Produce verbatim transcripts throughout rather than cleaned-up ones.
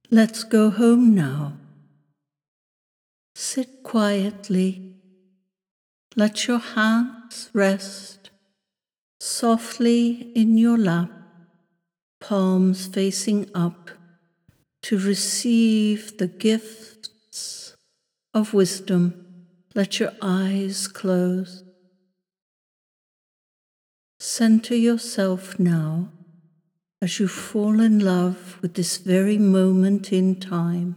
Let's go home now. Sit quietly. Let your hands rest softly in your lap, palms facing up to receive the gifts of wisdom. Let your eyes close. Center yourself now as you fall in love with this very moment in time.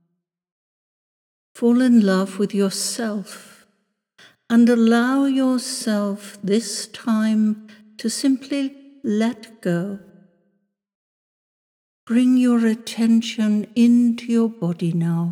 Fall in love with yourself and allow yourself this time to simply let go. Bring your attention into your body now.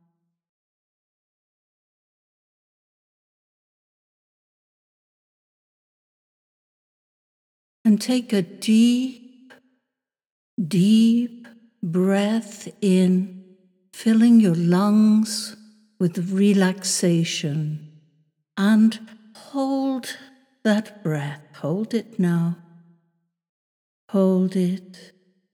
And take a deep, deep breath in, filling your lungs with relaxation. And hold that breath. Hold it now. Hold it.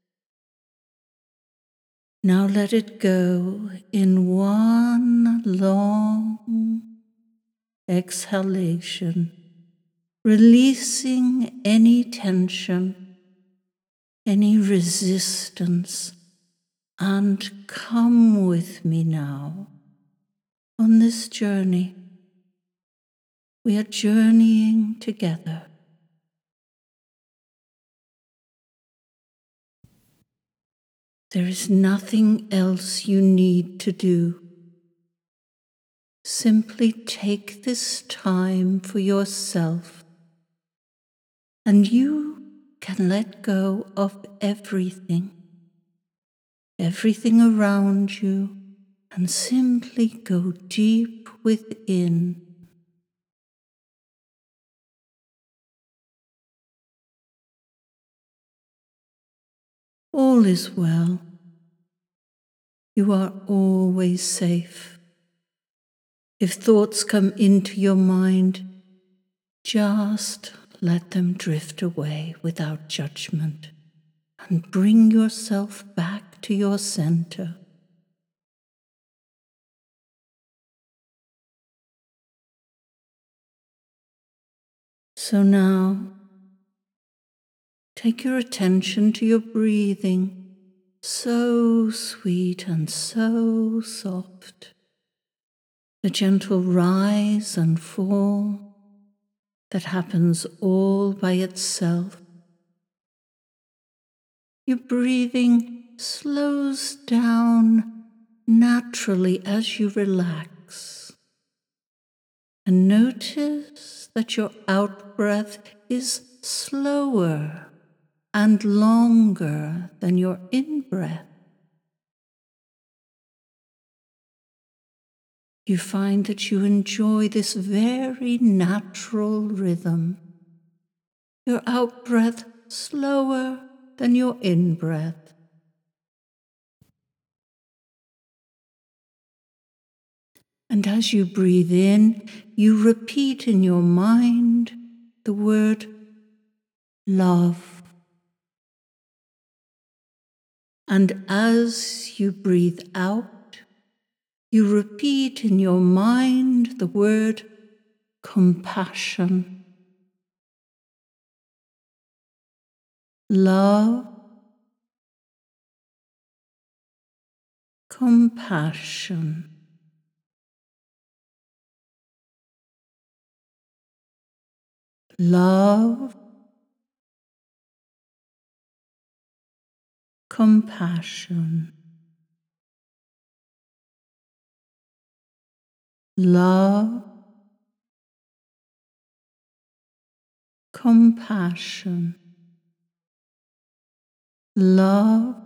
Now let it go in one long exhalation, releasing any tension, any resistance, and come with me now on this journey. We are journeying together. There is nothing else you need to do. Simply take this time for yourself, and you can let go of everything, everything around you, and simply go deep within. All is well. You are always safe. If thoughts come into your mind, just let them drift away without judgment and bring yourself back to your center. So now, take your attention to your breathing, so sweet and so soft. The gentle rise and fall that happens all by itself. Your breathing slows down naturally as you relax. And notice that your out-breath is slower and longer than your in-breath. You find that you enjoy this very natural rhythm. Your out-breath slower than your in-breath. And as you breathe in, you repeat in your mind the word love. And as you breathe out, you repeat in your mind the word compassion. Love, compassion. Love, compassion. Love, compassion. Love,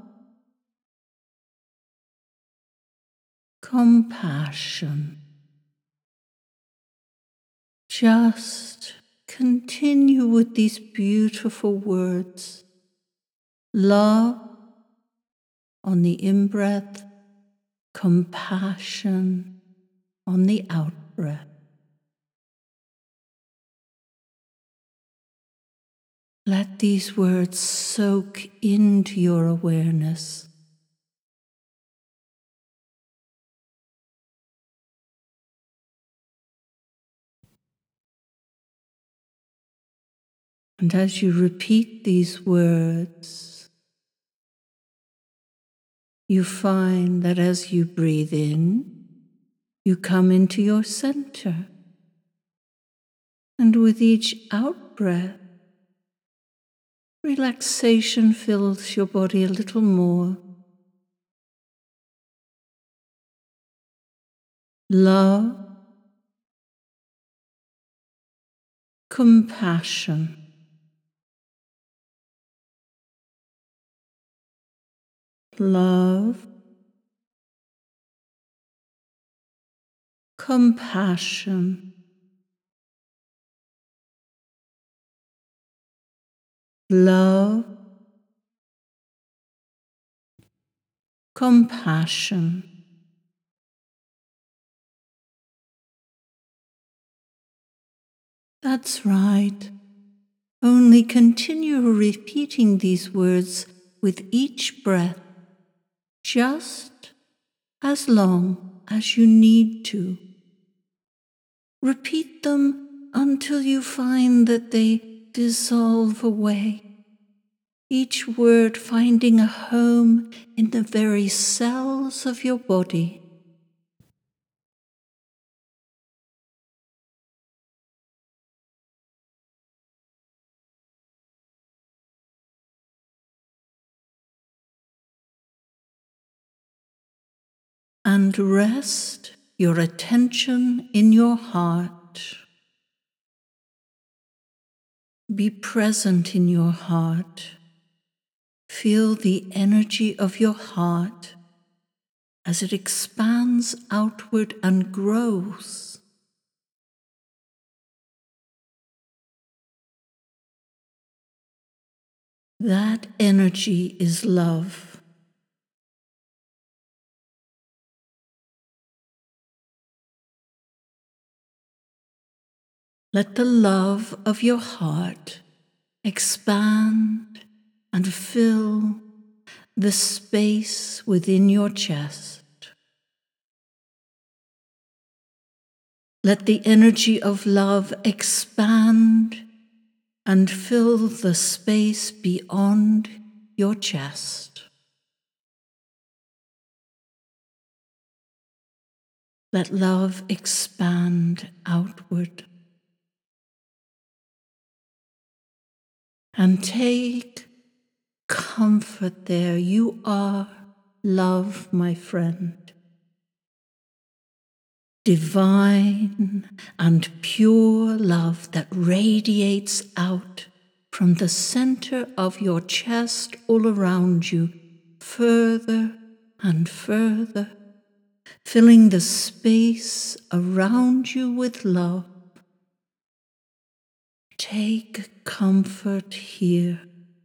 compassion. Just continue with these beautiful words. Love on the in-breath, compassion on the out-breath. Let these words soak into your awareness. And as you repeat these words, you find that as you breathe in, you come into your center. And with each out-breath, relaxation fills your body a little more. Love, compassion, love, compassion, love, compassion. That's right. Only continue repeating these words with each breath, just as long as you need to. Repeat them until you find that they dissolve away, each word finding a home in the very cells of your body. And rest your attention in your heart. Be present in your heart. Feel the energy of your heart as it expands outward and grows. That energy is love. Let the love of your heart expand and fill the space within your chest. Let the energy of love expand and fill the space beyond your chest. Let love expand outward. And take comfort there. You are love, my friend. Divine and pure love that radiates out from the center of your chest all around you, further and further, filling the space around you with love. Take comfort here.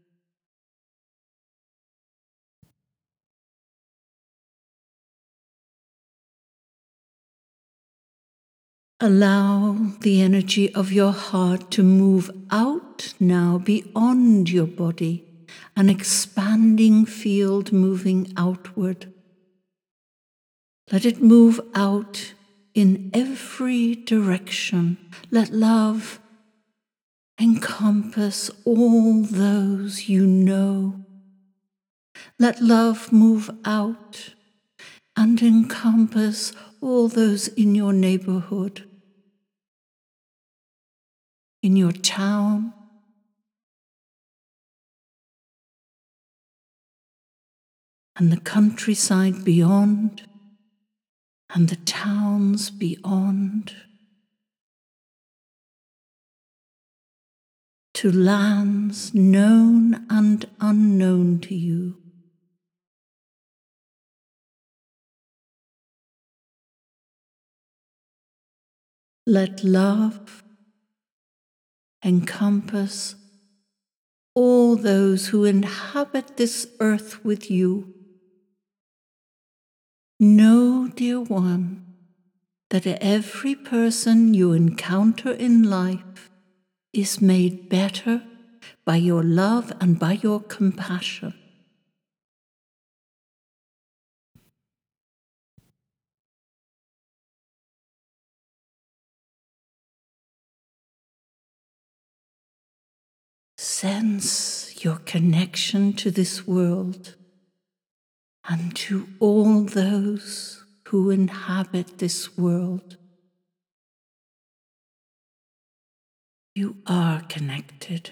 Allow the energy of your heart to move out now beyond your body, an expanding field moving outward. Let it move out in every direction. Let love encompass all those you know. Let love move out and encompass all those in your neighborhood, in your town, and the countryside beyond, and the towns beyond, to lands known and unknown to you. Let love encompass all those who inhabit this earth with you. Know, dear one, that every person you encounter in life is made better by your love and by your compassion. sense your connection to this world and to all those who inhabit this world. You are connected.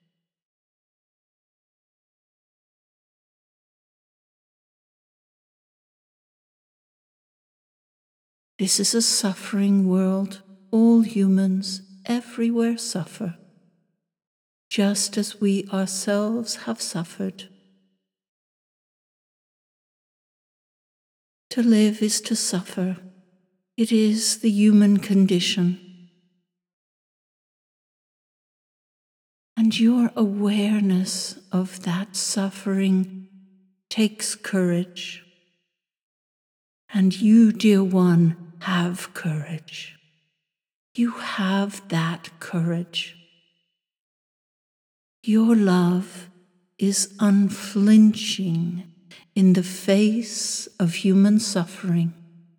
This is a suffering world. All humans everywhere suffer, just as we ourselves have suffered. To live is to suffer. It is the human condition. And your awareness of that suffering takes courage. And you, dear one, have courage. You have that courage. Your love is unflinching in the face of human suffering.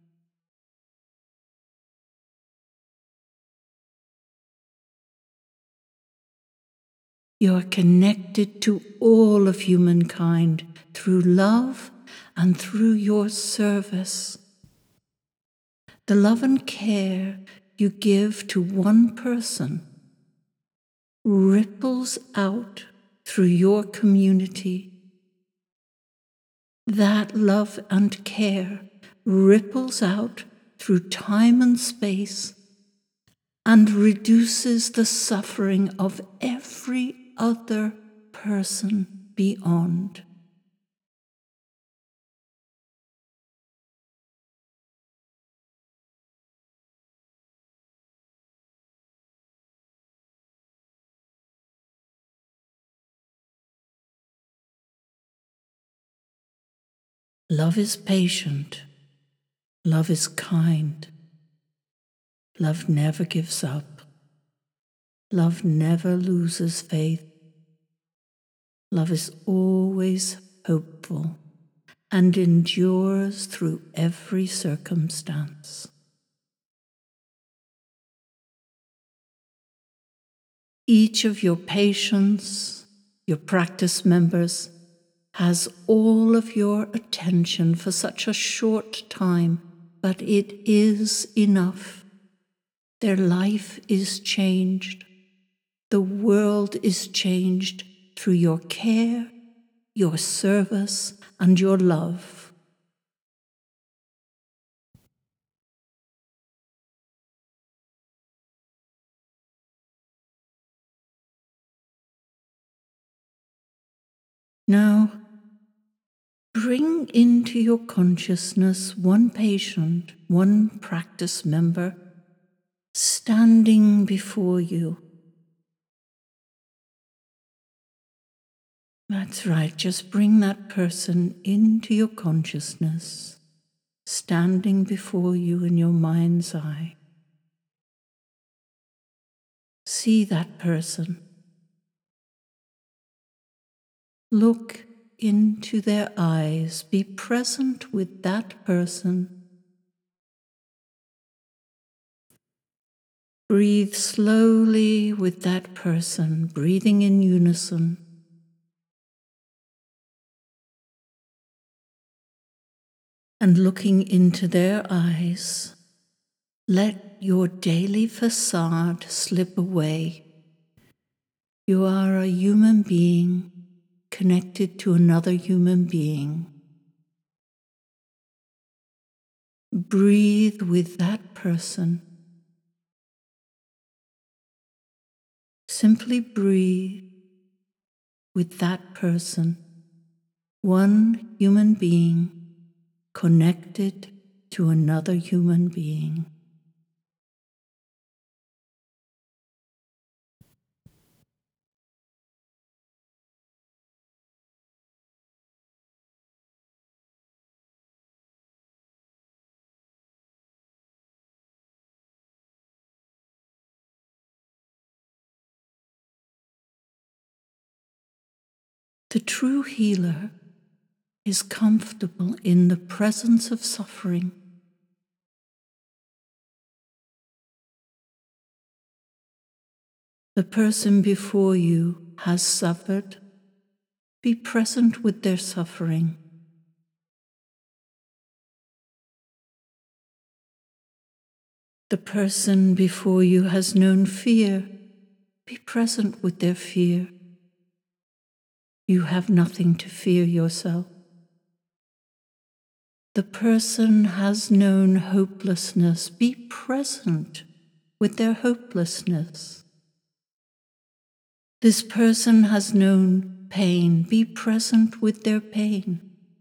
You are connected to all of humankind through love and through your service. The love and care you give to one person ripples out through your community. That love and care ripples out through time and space and reduces the suffering of every other person beyond. Love is patient. Love is kind. Love never gives up. Love never loses faith. Love is always hopeful and endures through every circumstance. Each of your patients, your practice members, has all of your attention for such a short time, but it is enough. Their life is changed. The world is changed through your care, your service, and your love. Now, bring into your consciousness one patient, one practice member, standing before you. That's right, just bring that person into your consciousness, standing before you in your mind's eye. See that person. Look into their eyes. Be present with that person. Breathe slowly with that person, breathing in unison. And looking into their eyes, let your daily facade slip away. You are a human being connected to another human being. Breathe with that person. Simply breathe with that person, one human being connected to another human being. The true healer is comfortable in the presence of suffering. The person before you has suffered, be present with their suffering. The person before you has known fear, be present with their fear. You have nothing to fear yourself. The person has known hopelessness, be present with their hopelessness. This person has known pain, be present with their pain.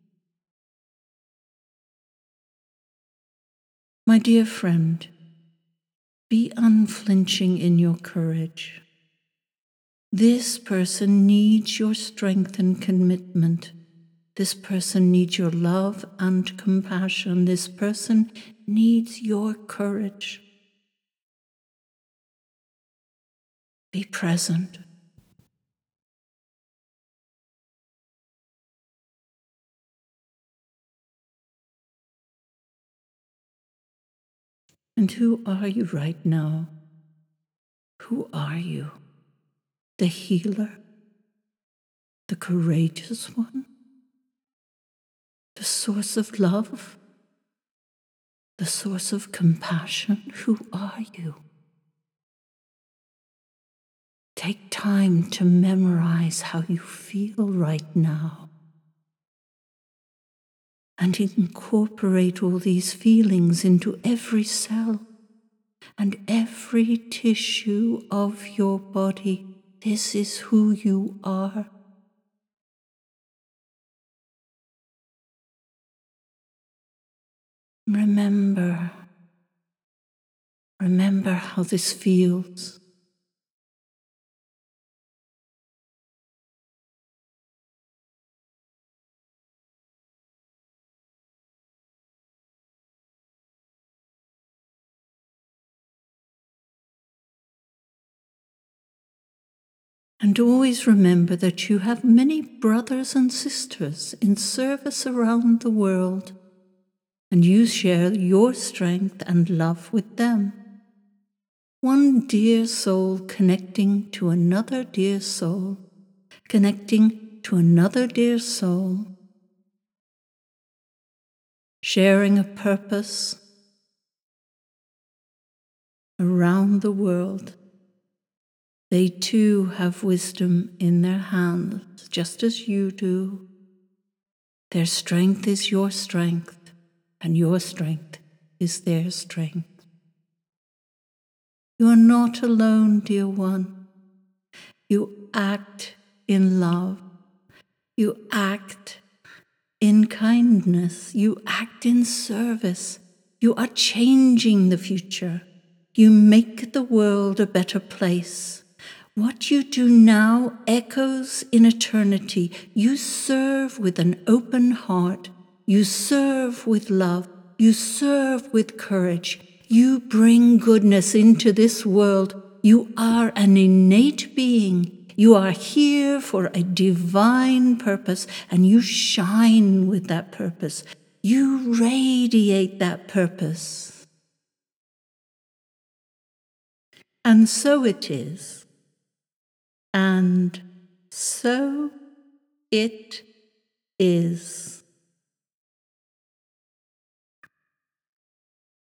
My dear friend, be unflinching in your courage. This person needs your strength and commitment. This person needs your love and compassion. This person needs your courage. Be present. And who are you right now? Who are you? The healer? The courageous one? The source of love? The source of compassion? Who are you? Take time to memorize how you feel right now and incorporate all these feelings into every cell and every tissue of your body. This is who you are. Remember, remember how this feels. And always remember that you have many brothers and sisters in service around the world, and you share your strength and love with them. One dear soul connecting to another dear soul, connecting to another dear soul, sharing a purpose around the world. They too have wisdom in their hands, just as you do. Their strength is your strength, and your strength is their strength. You are not alone, dear one. You act in love. You act in kindness. You act in service. You are changing the future. You make the world a better place. What you do now echoes in eternity. You serve with an open heart. You serve with love. You serve with courage. You bring goodness into this world. You are an innate being. You are here for a divine purpose, and you shine with that purpose. You radiate that purpose. And so it is. And so it is.